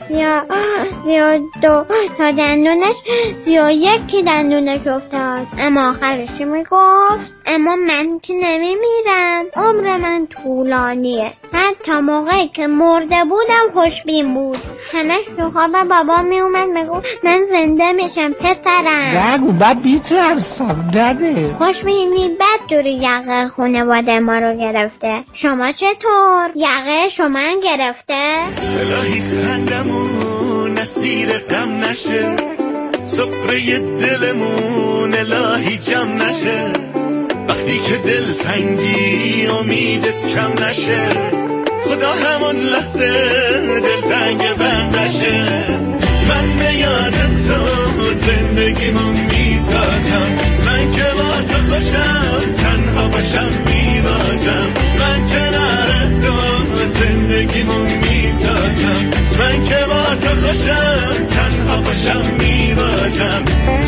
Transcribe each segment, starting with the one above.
32 تا دندونش 31 که دندونش افتاد. اما آخرش میگفت اما من که نمیمیرم، عمر من طولانیه. حتی موقعی که مرده بودم خوشبین بود. همش تو خواب بابا میومد میگفت من زنده میشم پسرم. نگو بعد بیترسم نده. خوشبینی بدجوری یقه خانواده ما رو گرفته. شما چطور؟ یقه شما گرفته؟ الهی خندمون اسیر غم نشه، سفره دلمون الهی جمع نشه. وقتی که دل تنگی امیدت کم نشه، خدا همون لحظه دل تنگ بند نشه. من به یادت تو زندگیمون میسازم، من که با تو خوشم تنها باشم میبازم. من کنار تو زندگیمون میسازم، من که با تو خوشم تنها باشم میبازم.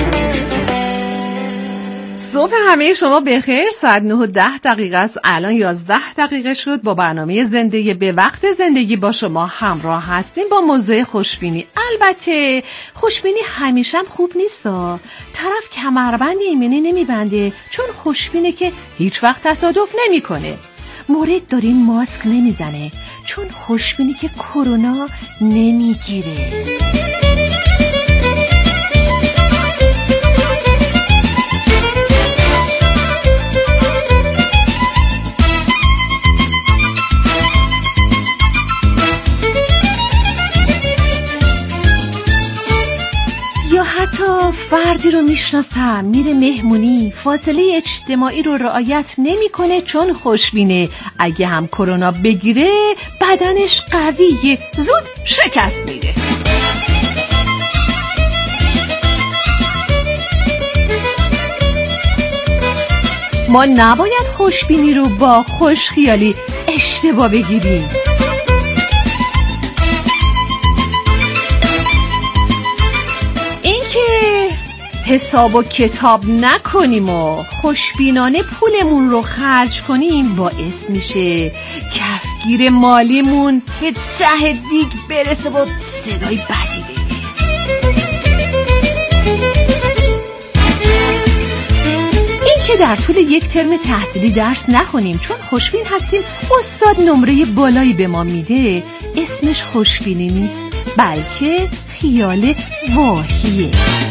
صبح همه شما بخیر. ساعت 9:10 است. الان 11 شد. با برنامه زندگی به وقت زندگی با شما همراه هستیم با موضوع خوشبینی. البته خوشبینی همیشه هم خوب نیست. طرف کمربند ایمنی نمیبنده چون خوشبینه که هیچ وقت تصادف نمیکنه. مورد دارین ماسک نمیزنه چون خوشبینی که کرونا نمیگیره. حتی فردی رو میشناسم میره مهمونی، فاصله اجتماعی رو رعایت نمیکنه چون خوشبینه. اگه هم کرونا بگیره بدنش قویه، زود شکست میده. ما نباید خوشبینی رو با خوشخیالی اشتباه بگیریم. حساب و کتاب نکنیم و خوشبینانه پولمون رو خرج کنیم باعث میشه کفگیر مالیمون به ته دیگ برسه و صدای بدی بده. این که در طول یک ترم تحصیلی درس نخونیم چون خوشبین هستیم استاد نمره بالایی به ما میده، اسمش خوشبینی نیست بلکه خیال واهیه.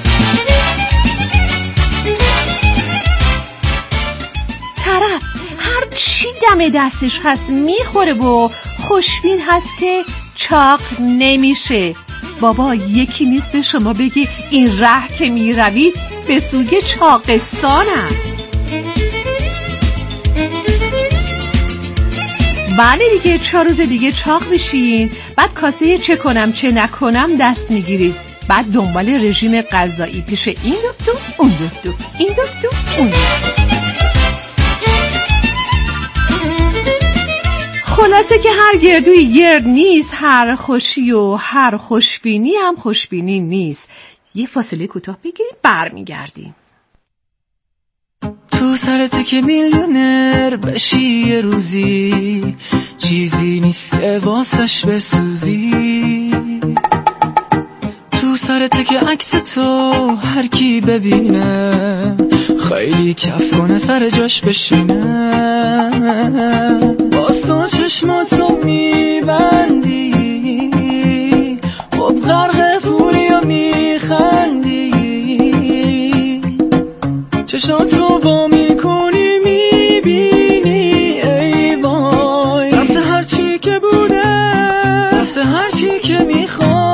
طرف هر چی دم دستش هست میخوره و خوشبین هست که چاق نمیشه. بابا یکی نیست به شما بگی این ره که میروی به سوی چاقستان است. بله دیگه 4 روز دیگه چاق بشین، بعد کاسه چه کنم چه نکنم دست میگیرید، بعد دنبال رژیم غذایی پیش این دکتر اون دکتر، این دکتر اون دکتر. خلاصه که هر گردوی گرد نیست، هر خوشی و هر خوشبینی هم خوشبینی نیست. یه فاصله کوتاه بگیریم برمیگردیم. تو سرته که میلیونر بشی یه روزی، چیزی نیست که واسش بسوزی. تو سرته که عکس تو هر کی ببینه خیلی کف کنه سر جاش بشینه. باستا چشماتو میبندی خب غرق پولی و میخندی، چشاتو با میکنی میبینی ای وای رفته هرچی که بوده، رفته هرچی که میخوای.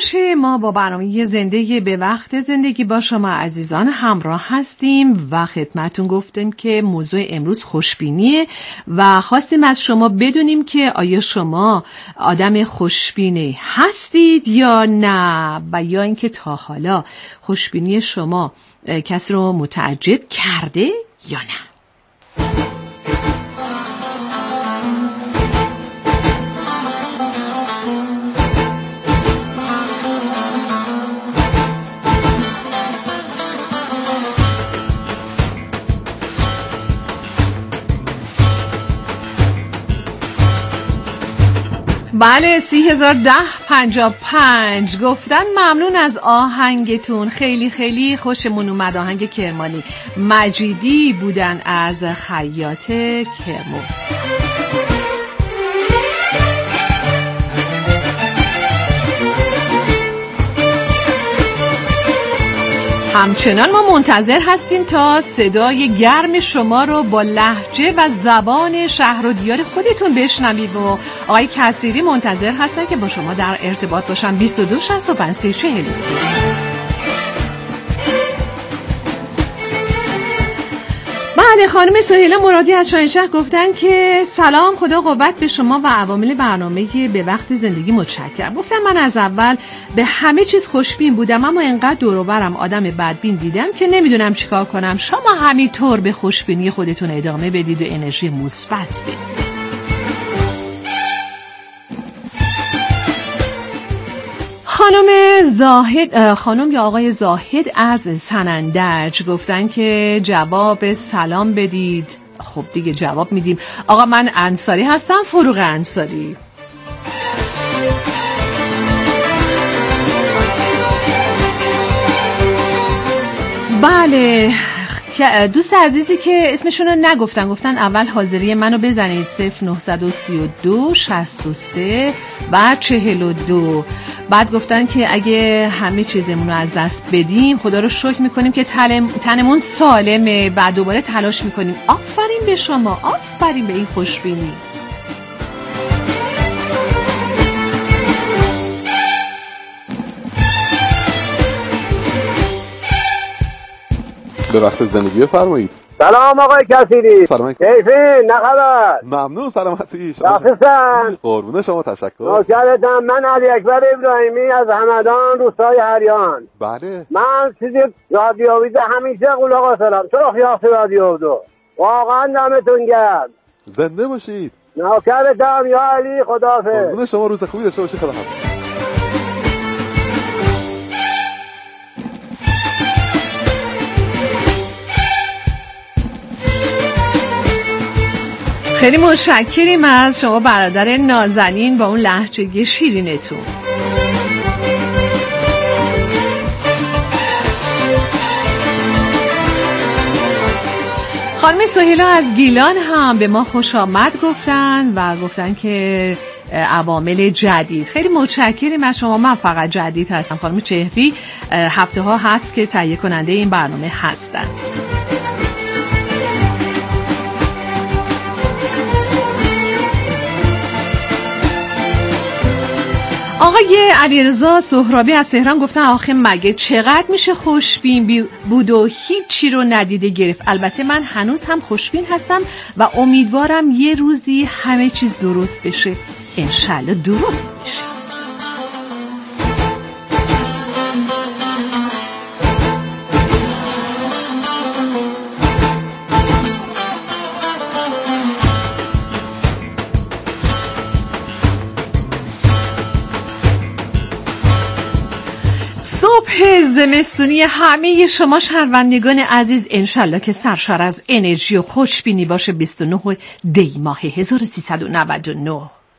باشه. ما با برنامه زندگی به وقت زندگی با شما عزیزان همراه هستیم و خدمتون گفتیم که موضوع امروز خوشبینیه و خواستیم از شما بدونیم که آیا شما آدم خوشبینی هستید یا نه و یا اینکه تا حالا خوشبینی شما کسی رو متعجب کرده یا نه. بله 301055 گفتن ممنون از آهنگتون، خیلی خیلی خوشمون اومد. آهنگ کرمانی. مجیدی بودن از خیاط کرمو. همچنان ما منتظر هستیم تا صدای گرم شما رو با لهجه و زبان شهر و دیار خودتون بشنوید و آقای کثیری منتظر هستن که با شما در ارتباط باشن. 22 65 43. بله خانم سهیلا مرادی از شاهنشهر گفتن که سلام، خدا قوت به شما و عوامل برنامه به وقت زندگی متشکرم. گفتن من از اول به همه چیز خوشبین بودم اما انقدر دور و برم آدم بدبین دیدم که نمیدونم چیکار کنم. شما همینطور به خوشبینی خودتون ادامه بدید و انرژی مثبت بدید. خانم یا آقای زاهد از سنندج گفتن که جواب سلام بدید. خب دیگه جواب میدیم. آقا من انصاری هستم، فروغ انصاری. بله دوست عزیزی که اسمشون رو نگفتن گفتن اول حاضری منو بزنید 0932 63 و 42. بعد گفتن که اگه همه چیزمون رو از دست بدیم خدا رو شکر میکنیم که تنمون سالمه و دوباره تلاش میکنیم. آفرین به شما، آفرین به این خوشبینی. به وقت زندگی بفرمایید. سلام آقای کثیری. سلام. کیفی؟ نه خبر؟ ممنون سلامتی. شخصیستن؟ قربون شما تشکر. نوکرتم. من علی اکبر ابراهیمی از همدان روستای هریان. بله. من چیزی رادیویده همیشه قلقا سلام. چرا خیاخت رادیو دو؟ واقعا دمتون گرم. زنده باشید. نوکرتم یا علی. خداحافظ. قربون شما روز خوبی داشته باشید. خداحافظ. خیلی متشکریم از شما برادر نازنین با اون لهجه شیرینتون. خانم سهیلا از گیلان هم به ما خوش آمد گفتن و گفتن که عوامل جدید. خیلی متشکریم از شما. من فقط جدید هستم. خانم چهری هفته ها هست که تهیه کننده این برنامه هستن. آقای علیرضا سهرابی از تهران گفتن آخه مگه چقدر میشه خوشبین بود و هیچی رو ندیده گرفت. البته من هنوز هم خوشبین هستم و امیدوارم یه روزی همه چیز درست بشه. انشالله درست میشه. صبح زمستونی همه شما شنوندگان عزیز انشالله که سرشار از انرژی و خوشبینی باشه. 29 دی ماه 1399.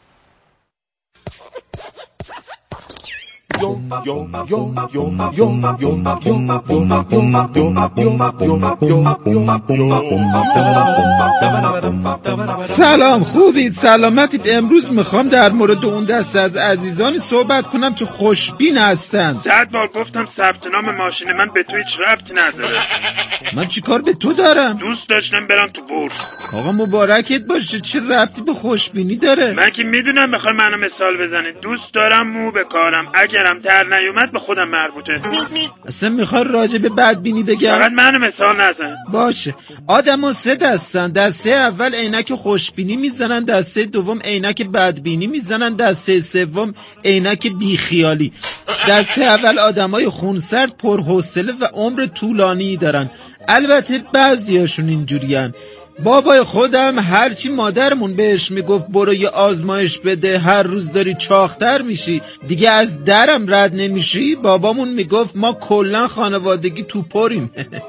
سلام، خوبید؟ سلامتید؟ امروز میخوام در مورد اون دسته از عزیزانی صحبت کنم که خوشبین هستن. 100 بار گفتم ثبت نام ماشین من به تو هیچ ربطی نداره. من چی کار به تو دارم؟ دوست داشتم برم تو بورس. آقا مبارکت باشه، چه ربطی به خوشبینی داره؟ من که میدونم بخوای منو مثال بزنید. دوست دارم مو بکارم، اگرم تر نیومد به خودم مربوطه. اصلا میخوای راجع به بدبینی بگم؟ فقط منو مثال نزن. باشه. آدم ها 3 دستن. دسته اول عینک خوشبینی میزنن، دسته دوم عینک بدبینی میزنن، دسته سوم عینک بیخیالی. دسته اول آدمای خونسرد، پرحوصله و عمر طولانی دارن. البته بعضیاشون اینجورین. بابای خودم هرچی مادرمون بهش میگفت برو یه آزمایش بده، هر روز داری چاق‌تر میشی، دیگه از درم رد نمیشی، بابامون میگفت ما کلن خانوادگی تو پریم.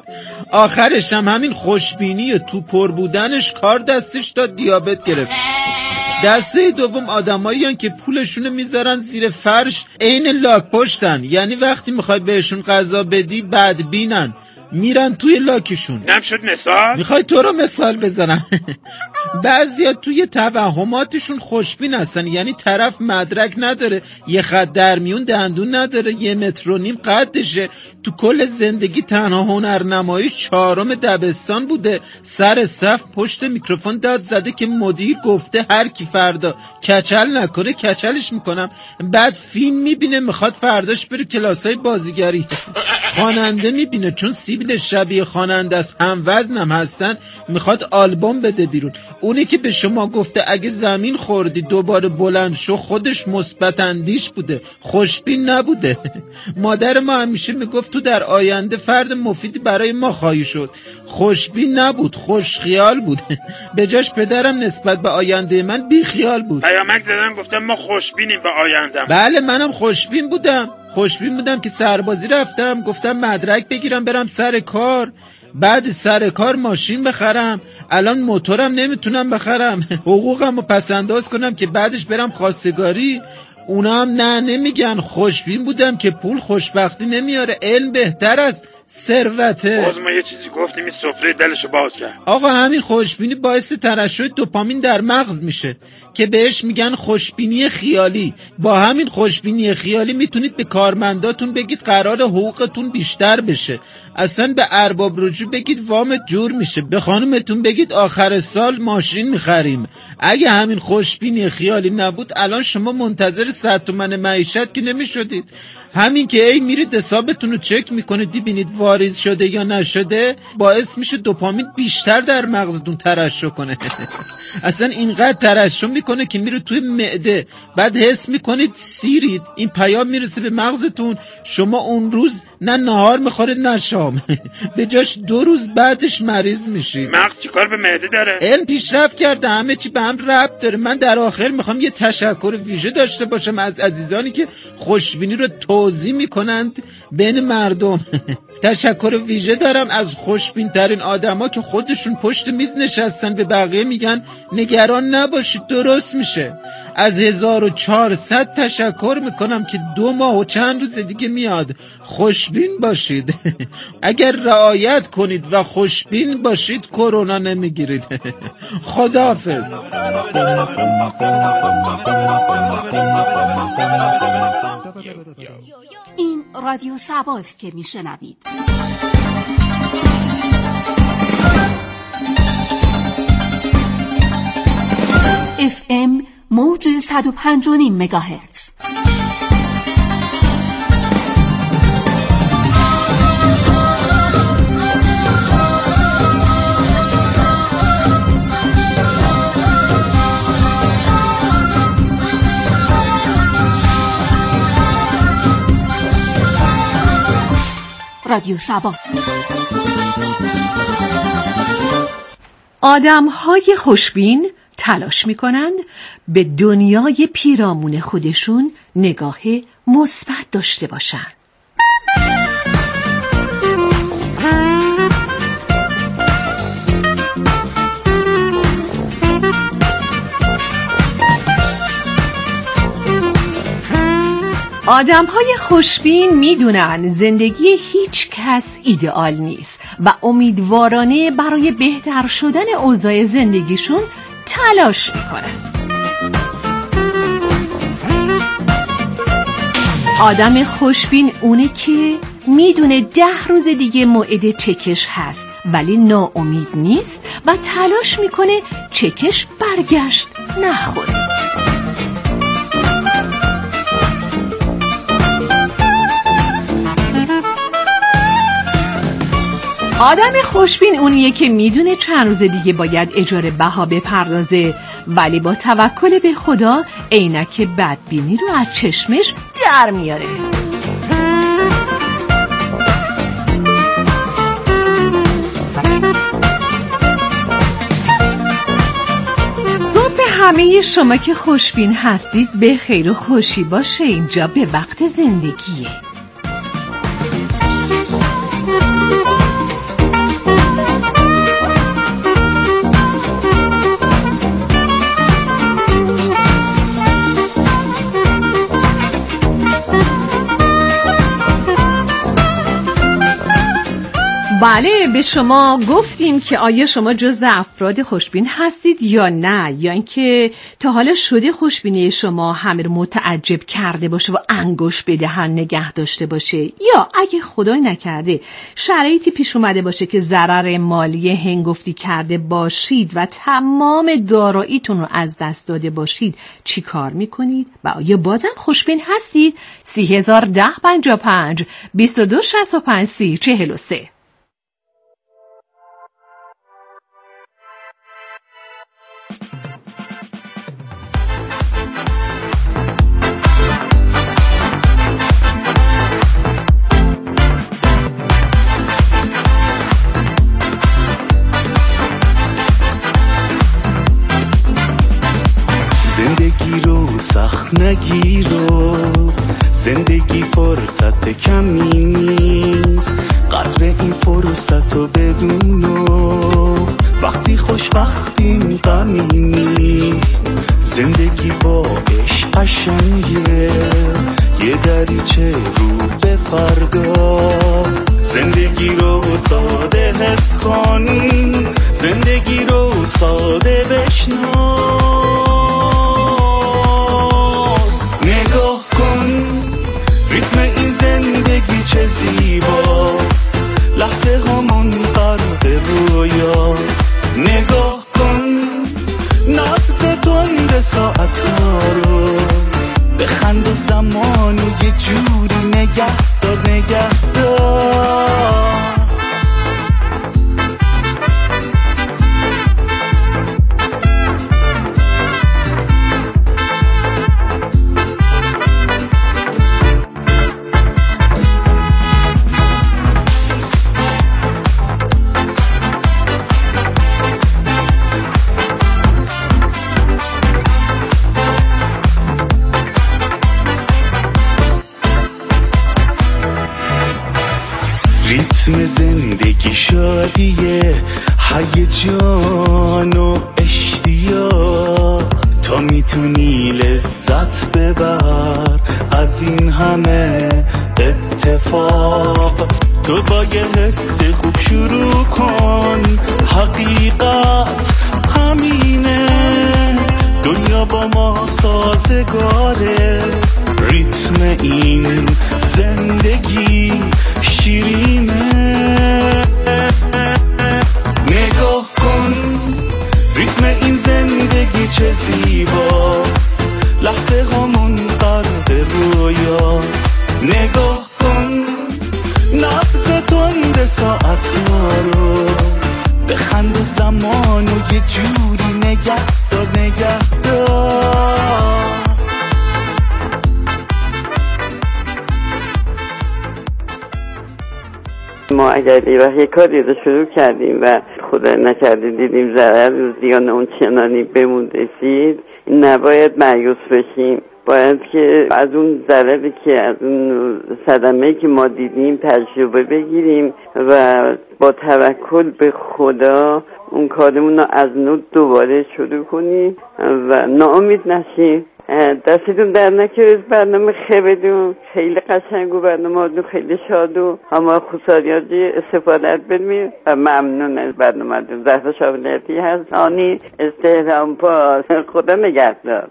آخرش هم همین خوشبینی و تو پر بودنش کار دستش داد دیابت گرفت. دسته دوم آدمایین که پولشونو میذارن زیر فرش، عین لاک پشتن، یعنی وقتی میخوای بهشون غذا بدی بدبینن، میرن توی لاکشون. نمیشد مثال؟ میخوای تو رو مثال بزنم؟ بعضیا توی توهماتشون خوشبین هستن، یعنی طرف مدرک نداره، یه خط در میون دندون نداره، 1.5 متر قدشه، تو کل زندگی تنها هنرنمایی 4 دبستان بوده، سر صف پشت میکروفون داد زده که مدیر گفته هر کی فردا کچل نکنه کچلش میکنم. بعد فیلم میبینه میخواد فرداش بره کلاسای بازیگری. خواننده میبینه چون سیبیل شبیه خواننده است، هم وزنم هستن، میخواد آلبوم بده بیرون. اونی که به شما گفته اگه زمین خوردی دوباره بلند شو، خودش مثبت اندیش بوده، خوشبین نبوده. مادر ما همیشه میگفت تو در آینده فرد مفیدی برای ما خواهی شد. خوشبین نبود، خوشخیال بود. به جاش پدرم نسبت به آینده من بیخیال بود. پیامک زدم گفتم ما خوشبینیم به آیندم. بله منم خوشبین بودم که سربازی رفتم، گفتم مدرک بگیرم برم سر کار، بعد سر کار ماشین بخرم، الان موتورم نمیتونم بخرم، حقوقم رو پسنداز کنم که بعدش برم خواستگاری. اونا هم نه نمیگن. خوشبین بودم که پول خوشبختی نمیاره، علم بهتر است ثروته. باز ما یه چیزی گفتیم این سفره دلشو باز کرد. آقا همین خوشبینی باعث ترشح دوپامین در مغز میشه که بهش میگن خوشبینی خیالی. با همین خوشبینی خیالی میتونید به کارمنداتون بگید قرار حقوقتون بیشتر بشه، اصلا به ارباب رجوع بگید وامت جور میشه، به خانومتون بگید آخر سال ماشین میخریم. اگه همین خوشبینی خیالی نبود الان شما منتظر 100 تومن معیشت که نمیشدید. همین که ای میرید حسابتون رو چک میکنید ببینید واریز شده یا نشده، باعث میشه دوپامین بیشتر در مغزتون ترشح کنه. اصلا اینقدر ترشح میکنه که میره توی معده، بعد حس میکنید سیرید، این پیام میرسه به مغزتون شما اون روز نه نهار میخورید نه شام، به جاش 2 روز بعدش مریض میشید. مغز چیکار به معده داره؟ علم پیشرفت کرده، همه چی به هم ربط داره. من در آخر میخوام یه تشکر ویژه داشته باشم از عزیزانی که خوشبینی رو توضیح میکنند بین مردم. تشکر ویژه دارم از خوشبین ترین آدما که خودشون پشت میز نشستن به بقیه میگن نگران نباشید درست میشه. از 1400 تشکر میکنم که 2 ماه و چند روز دیگه میاد. خوشبین باشید. اگر رعایت کنید و خوشبین باشید کرونا نمیگیرید. خداحافظ. این رادیو سباست که میشنوید. FM موج 105.5 مگاهرتز. رادیو سبا. آدم‌های خوشبین تلاش می‌کنند به دنیای پیرامون خودشون نگاه مثبت داشته باشند. آدم‌های خوشبین میدونن زندگی هیچ کس ایدئال نیست و امیدوارانه برای بهتر شدن اوضاع زندگیشون تلاش میکنن. آدم خوشبین اونه که میدونه 10 روز دیگه موعد چکش هست ولی ناامید نیست و تلاش میکنه چکش برگشت نخوره. آدم خوشبین اونیه که میدونه چند روز دیگه باید اجاره بها بپردازه ولی با توکل به خدا عینک بدبینی رو از چشمش در میاره. صبح همه شما که خوشبین هستید به خیر و خوشی باشه. اینجا به وقت زندگیه. بله، به شما گفتیم که آیا شما جزو افراد خوشبین هستید یا نه، یا اینکه تا حالا شده خوشبینی شما همه رو متعجب کرده باشه و انگشت به دهن نگه داشته باشه، یا اگه خدای نکرده شرایطی پیش اومده باشه که ضرر مالی هنگفتی کرده باشید و تمام داراییتون رو از دست داده باشید چی کار میکنید و آیا بازم خوشبین هستید؟ 301055 2265 3043. زندگی رو سخت نگیرو، زندگی فرصت کمی نیست، قدر این فرصت رو بدونو، وقتی خوشبختیم غمی نیست، زندگی با عشق قشنگه، یه دریچه رو به فرداست، زندگی رو ساده حس کن، زندگی رو ساده بشناس، نگاه کن ریتم این زندگی چه زیباست، لحظه هامون غرق رویاست، نگاه کن نبض تند ساعت ها رو، بخند و زمانو یه جوری نگه دار نگه دار. ریتم زندگی شادیه، هیجان و اشتیاق، تا میتونی لذت ببر از این همه اتفاق، تو با یه حس خوب شروع کن، حقیقت همینه، دنیا با ما سازگاره، ریتم این زندگی شیرینه، نگاه کن ریتم این زندگی چه زیباست، لحظه هامون غرق رویاست، نگاه کن نبض تند ساعت ها رو، بخند و زمانو یه جوری نگه دار نگه دار. ما اگر یه کاری رو شروع کردیم و خدا نکرده دیدیم ضرر و زیان اون چنانی بمون رسید، نباید مایوس بشیم، باید که از اون ضرری که از اون صدمه‌ای که ما دیدیم تجربه بگیریم و با توکل به خدا اون کارمون رو از نو دوباره شروع کنیم و ناامید نشیم. دستتون در نکنه، برنامه خیلی قشنگ و برنامه خیلی شاد و همه خساریاجی استفاده بدیم و ممنون از برنامه دون. زهرا شاولیتی هست، آنی استهرام پاس، خدا نگهدار.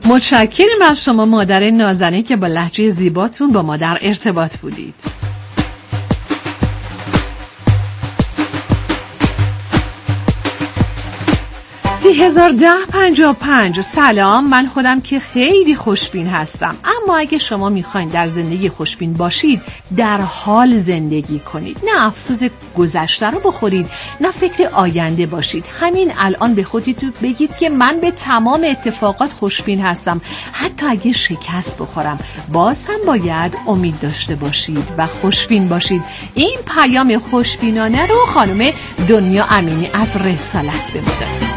متشکریم از شما مادر نازنین که با لهجه زیباتون با ما در ارتباط بودید. $30,010.55. سلام، من خودم که خیلی خوشبین هستم، اما اگه شما میخواین در زندگی خوشبین باشید در حال زندگی کنید، نه افسوس گذشته رو بخورید، نه فکر آینده باشید. همین الان به خودتون بگید که من به تمام اتفاقات خوشبین هستم، حتی اگه شکست بخورم باز هم باید امید داشته باشید و خوشبین باشید. این پیام خوشبینانه رو خانم دنیا امینی از رسالت به ما داد.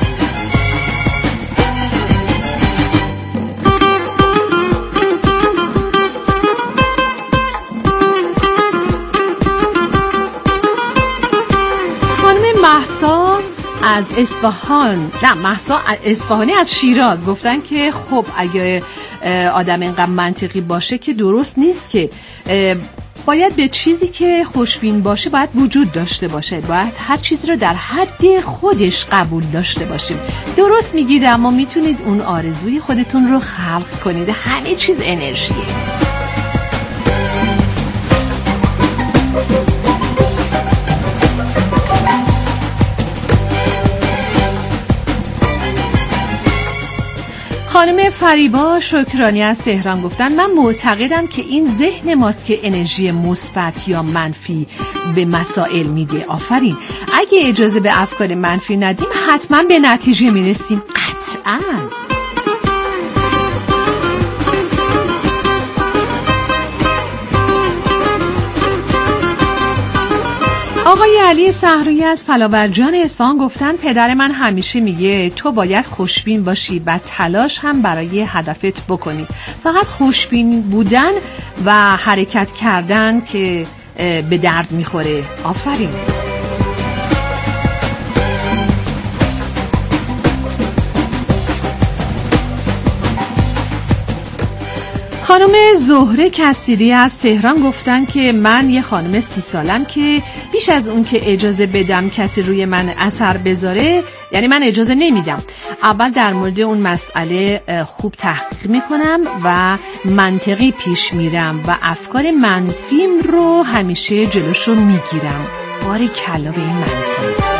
مهسا از اصفهان، نه مهسا اصفهانی از شیراز گفتن که خب اگه آدم اینقدر منطقی باشه که درست نیست، که باید به چیزی که خوشبین باشه باید وجود داشته باشه، باید هر چیزی رو در حد خودش قبول داشته باشیم. درست میگید، اما میتونید اون آرزوی خودتون رو خلق کنید. همه چیز انرژیه. خانم فریبا شکرانی از تهران گفتن من معتقدم که این ذهن ماست که انرژی مثبت یا منفی به مسائل میده. آفرین. اگه اجازه به افکار منفی ندیم حتما به نتیجه میرسیم. قطعاً. آقای علی صحرایی از فلاورجان اصفهان گفتن پدر من همیشه میگه تو باید خوشبین باشی و تلاش هم برای هدفت بکنی. فقط خوشبین بودن و حرکت کردن که به درد میخوره. آفرین. خانم زهره کسیری از تهران گفتن که من یه خانم 30 سالم که بیش از اون که اجازه بدم کسی روی من اثر بذاره، یعنی من اجازه نمیدم. اول در مورد اون مسئله خوب تحقیق میکنم و منطقی پیش میرم و افکار منفیم رو همیشه جلوشو میگیرم. باری کلا به این منطق.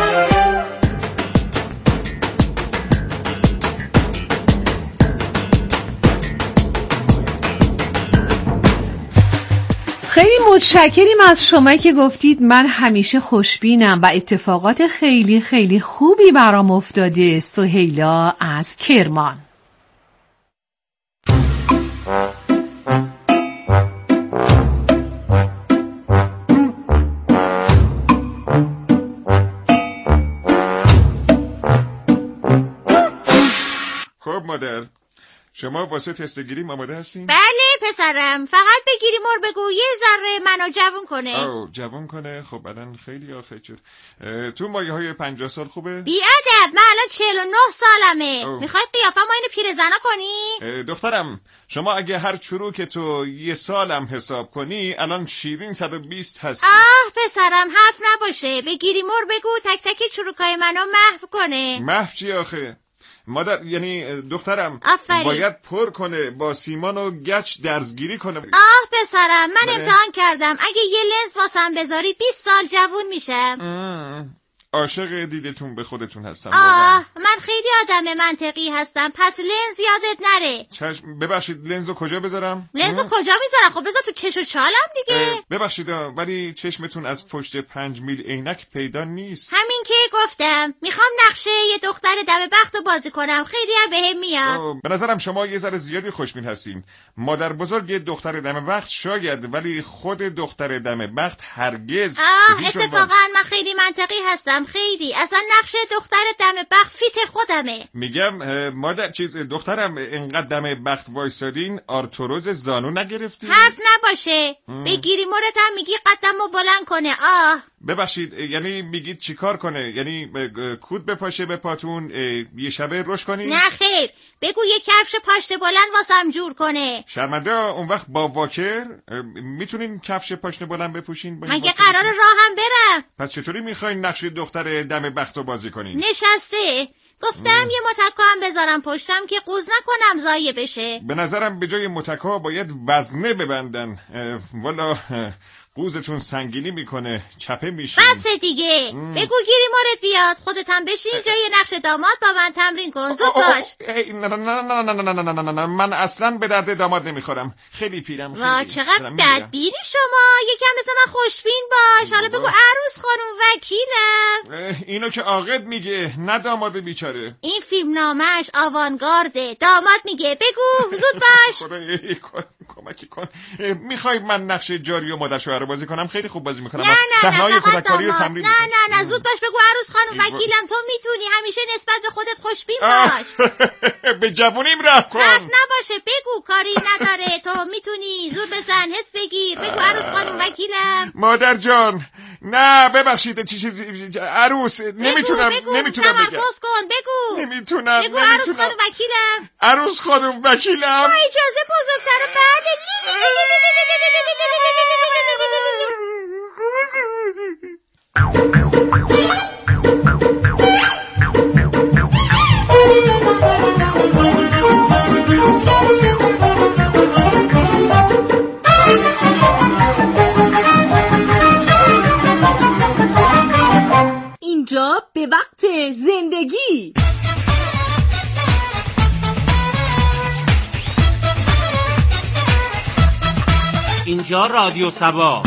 خیلی متشکریم از شما که گفتید من همیشه خوشبینم و اتفاقات خیلی خیلی خوبی برام افتاده. سهیلا از کرمان. خب مادر، شما واسه تستگیری آماده هستین؟ بله پسرم، فقط بگیری مر بگو یه ذره منو جوون کنه. او جوون کنه؟ خب الان خیلی آخه شد. تو مایه های 50 سال خوبه؟ بیادب، من الان 49 سالمه. میخوای قیافه ما اینو پیرزنا کنی؟ دخترم، شما اگه هر چروک تو یه سالم حساب کنی الان شیرین 120 هستی. پسرم حرف نباشه، بگیری مر بگو تک تک چروکای منو محو کنه. محو چی آخه؟ مادر، یعنی دخترم آفرین. باید پر کنه، با سیمان و گچ درزگیری کنه. پسرم، من امتحان کردم، اگه یه لنز واسم بذاری 20 سال جوون میشم. عاشق دیدتون به خودتون هستم. من خیلی آدم منطقی هستم، پس لنز یادت نره. چشم. ببخشید لنزو کجا بذارم؟ لنزو کجا میذارم؟ خب بذار تو چش و چالم دیگه. ببخشید ولی چشمتون از پشت 5 میل عینک پیدا نیست. همین که گفتم میخوام نقشه یه دختر دم بختو بازی کنم، خیلی هم بهم میاد. به نظرم شما یه ذره زیادی خوشبین هستین. مادر بزرگ یه دختر دم بخت شاید، ولی خود دختر دم بخت هرگز. اتفاقا من خیلی منطقی هستم، خیلی. اصلا نقشه دختر دم بخت فیت خودمه. میگم مادر دخترم اینقدر دم بخت وایسادین آرتروز زانو نگرفتی؟ حرف نباشه. بگیری مورتم میگی قدمو بلند کنه. ببخشید، یعنی میگید چیکار کنه؟ یعنی کود بپاشه به پاتون یه شبه روش کنی؟ نه خیر، بگو یه کفش پاشنه بلند واسم جور کنه. شرمنده اون وقت با واکر میتونین کفش پاشنه بلند بپوشین؟ مگه قرار راهم برم؟ پس چطوری میخواین نقش دختر دم بختو بازی کنین؟ نشسته گفتم یه متکا هم بذارم پشتم که قوز نکنم ضایع بشه. به نظرم به جای متکا باید وزنه ببندن. والا قوزتون سنگینی میکنه، چپه میشه. بس دیگه بگو گیری مورد بیاد، خودت هم بشین جای نقش داماد با من تمرین کن. زود باش. نه من اصلا به درد داماد نمیخورم، خیلی پیرم. وا چقدر بدبینی شما، یکم مثل من خوشبین باش. حالا بگو عروس خانم وکیلم. اینو که عاقد میگه، نه داماد بیچاره. این فیلم نامش آوانگارده، داماد میگه. بگو زود باش. خدای کمکی کن. میخوای من نقش جاری و مادر شوهر بازی کنم؟ خیلی خوب بازی میکنم. نه کودکاری رو تمرین نه زود باش بگو عروس خانم وکیلم. تو میتونی، همیشه نسبت به خودت خوشبین باش. به جوونیم راه کن. حرف نباشه، بگو کاری نداره. تو میتونی، زور بزن، حس بگیر. بگو عروس خانم وکیلم. مادر جان نه ببخشید، چیزی عروس نمیتونم بگم. تمرکز کن. بگو نمیتونم. بگو عروس خانم وکیلم. عروس خانم وکیلم. با اجازه بزرگتر بعد. اینجا به وقت زندگی. اینجا رادیو سبا.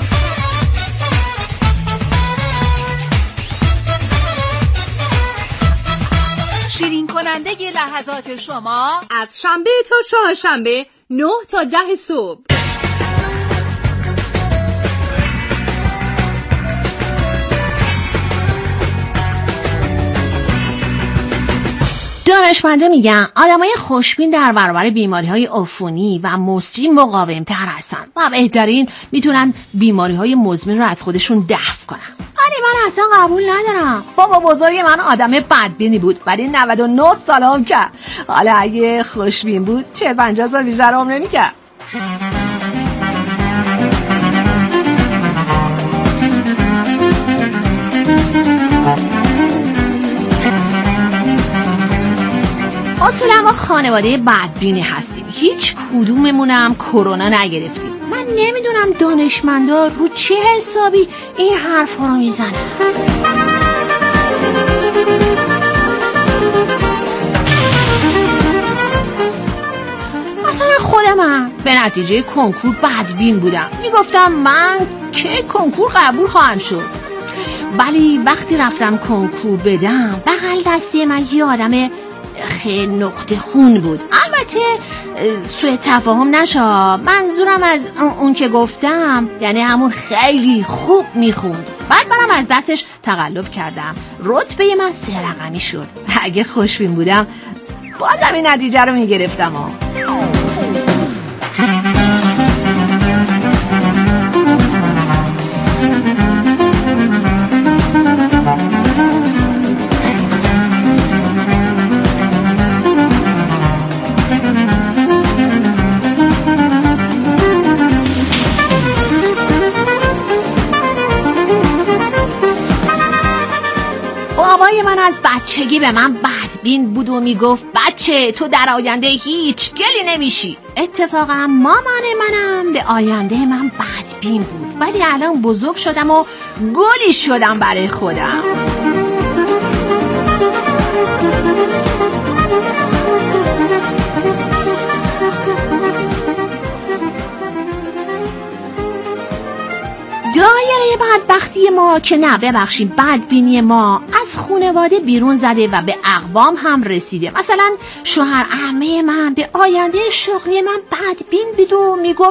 شیرین کننده لحظات شما از شنبه تا چهارشنبه 9 تا 10 صبح. دانشمندا میگن آدمای خوشبین در برابر بیماری‌های عفونی و مسری مقاوم‌تر هستن و بهترین میتونن بیماری‌های مزمن رو از خودشون دفع کنن. ولی من اصلا قبول ندارم. بابا بزرگ من آدم بدبینی بود ولی 99 سال هم کرد. حالا اگه خوشبین بود 40-50 سال بیشتر عمر نمی‌کرد. اصولا ما خانواده بدبینی هستیم. هیچ کدوممونم کرونا نگرفتیم. من نمیدونم دانشمندا رو چه حسابی این حرفا رو میزنن. مثلا خودم به نتیجه کنکور بدبین بودم. میگفتم من که کنکور قبول خواهم شد. ولی وقتی رفتم کنکور بدم بغل دستی من یه آدم خیلی نقطه خون بود. البته سوء تفاهم نشه، منظورم از اون که گفتم یعنی همون خیلی خوب میخوند. بعد منم از دستش تقلب کردم، رتبه من 3 رقمی شد. اگه خوشبین بودم بازم این نتیجه رو میگرفتم. بابای من از بچگی به من بدبین بود و میگفت بچه تو در آینده هیچ گلی نمیشی. اتفاقا مامان منم به آینده من بدبین بود ولی الان بزرگ شدم و گلی شدم برای خودم. دایره بدبختی ما که نه ببخشید بدبینی ما از خانواده بیرون زده و به اقوام هم رسیده. مثلا شوهر عمه من به آینده شغلی من بدبین بود و میگفت